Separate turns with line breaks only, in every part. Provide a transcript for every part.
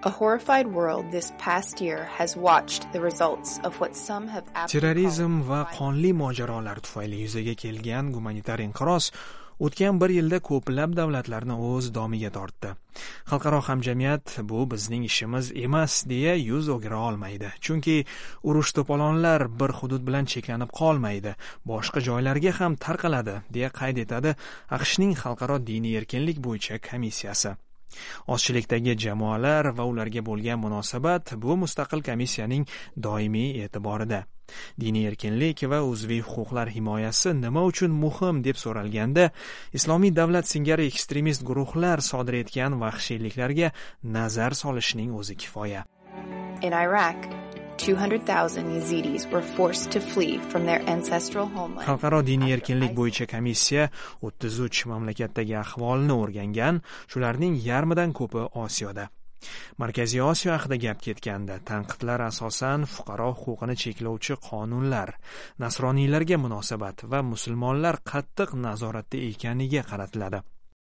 A horrified world this past year has watched the results of what some have
Terrorizm va qonli mojarolar tufayli yuzaga kelgan gumanitar inqiroz o'tgan bir yilda ko'plab davlatlarni o'z domiga tortdi. Xalqaro hamjamiyat bu bizning ishimiz emas deya yuz o'gira olmaydi. Chunki urush to'polonlar bir hudud bilan cheklanib qolmaydi, boshqa joylarga ham tarqaladi deya qayd etadi AQShning xalqaro diniy erkinlik bo'yicha komissiyasi. Ozchilikdagi jamoalar va ularga bo'lgan munosabat bu mustaqil komissiyaning doimiy e'tiborida. Diniy erkinlik va uzviy huquqlar himoyasi nima uchun muhim deb so'ralganda, Islomiy davlat singari ekstremist guruhlar sodir etgan vahshiyliklarga nazar solishning o'zi kifoya.
In Iraq, 200,000 Yazidis were forced to flee from their ancestral homeland.
Xalqaro diniy erkinlik bo'yicha komissiya 33 mamlakatdagi ahvolni o'rgangan, shularning yarmidan ko'pi Osiyoda. Markaziy Osiyo haqida gap ketganda, tanqidlar asosan fuqaro huquqini cheklovchi qonunlar, nasroniylarga munosabat va musulmonlar qattiq nazoratda ekaniga qaratiladi.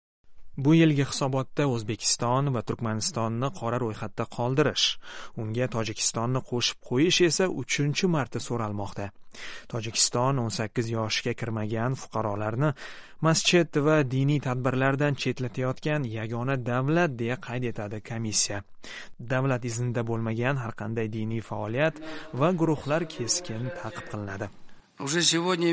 Bu yilgi hisobotda O'zbekiston va Turkmanistonni qora ro'yxatda qoldirish, unga Tojikistonni qo'shib qo'yish esa 3-marta so'ralmoqda. Tojikiston 18 yoshga kirmagan fuqarolarni masjid va diniy tadbirlardan chetlatayotgan yagona davlat deya qayd etadi komissiya. Davlat iznida bo'lmagan har qanday diniy faoliyat va guruhlar keskin ta'qib qilinadi.
Уже сегодня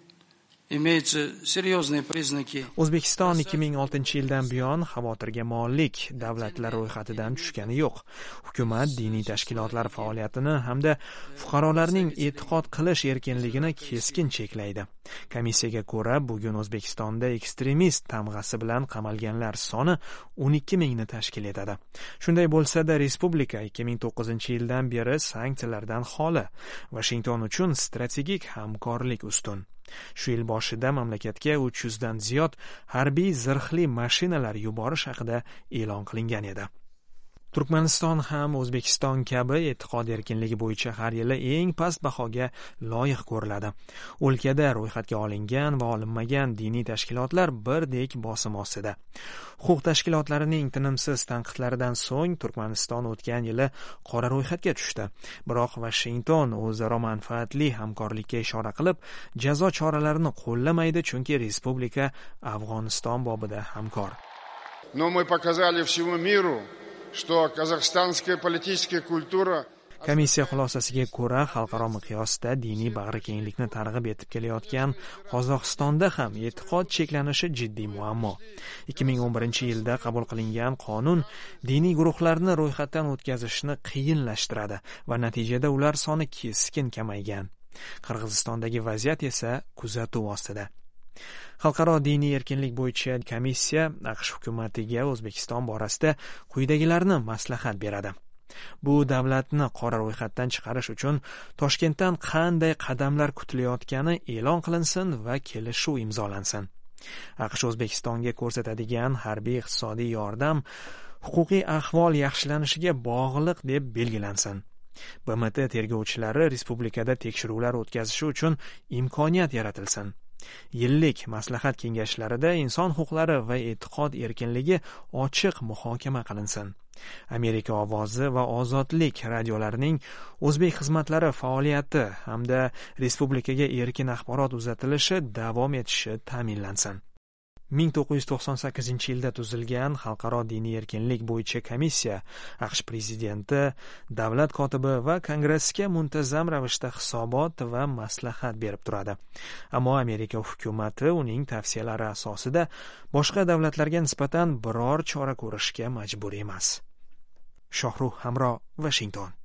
имеются серьезные признаки.
O'zbekiston 2006-yildan buyon xavotirga molik davlatlar ro'yxatidan tushgani yo'q. Hukumat diniy tashkilotlar faoliyatini hamda fuqarolarning e'tiqod qilish erkinligini keskin cheklaydi. Komissiyaga ko'ra, bugun O'zbekistonda ekstremist tamg'asi bilan qamalganlar soni 12 mingni tashkil etadi. Shunday bo'lsa-da, respublika 2009-yildan beri sanksiyalardan xoli. Washington uchun strategik hamkorlik ustun. Shu yil boshida mamlakatga 300 dan ziyod harbiy zirhli mashinalar yuborish haqida e'lon qilingan edi. Turkmaniston ham O'zbekiston kabi e'tiqod erkinligi bo'yicha har yili eng past bahoga loyiq ko'riladi. O'lkada ro'yxatga olingan va olinmagan diniy tashkilotlar birdek bosim ostida. Huquq tashkilotlarining tinimsiz tanqidlaridan so'ng Turkmaniston o'tgan yili qora ro'yxatga tushdi. Biroq Washington o'zaro manfaatli hamkorlikka ishora qilib, jazo choralarini qo'llamaydi, chunki respublika Afg'oniston bobida hamkor.
Но мы показали всему миру, что казахстанская политическая культура.
Komissiya xulosasiga ko'ra, xalqaro miqyosda diniy bag'rikenglikni targ'ib etib kelayotgan Qozog'istonda ham e'tiqod cheklanishi jiddiy muammo. 2011-yilda qabul qilingan qonun diniy guruhlarni ro'yxatdan o'tkazishni qiyinlashtiradi va natijada ular soni keskin kamaygan. Qirg'izistondagi vaziyat esa kuzatuv ostida. Xalqaro diniy erkinlik bo'yicha komissiya AQSh hukumatiga O'zbekiston borasida quyidagilarni maslahat beradi. Bu davlatni qora ro'yxatdan chiqarish uchun Toshkentdan qanday qadamlar kutilayotgani e'lon qilinsin va kelishuv imzolansin. AQSh O'zbekistonga ko'rsatadigan harbiy iqtisodiy yordam huquqiy ahvol yaxshilanishiga bog'liq deb belgilansin. BMT tergovchilari respublikada tekshiruvlar o'tkazishi uchun imkoniyat yaratilsin. Yillik maslahat kengashlarida inson huquqlari va e'tiqod erkinligi ochiq muhokama qilinsin. Amerika ovozi va ozodlik radiolarining o'zbek xizmatlari faoliyati hamda respublikaga erkin axborot uzatilishi davom etishi ta'minlansin. 1998-yilda tuzilgan Xalqaro diniy erkinlik bo'yicha komissiya AQSh prezidenti, davlat kotibi va kongressga muntazam ravishda hisobot va maslahat berib turadi. Ammo Amerika hukumati uning tavsiyalari asosida boshqa davlatlarga nisbatan biror chora ko'rishga majbur emas. Shohruh Hamro, Washington.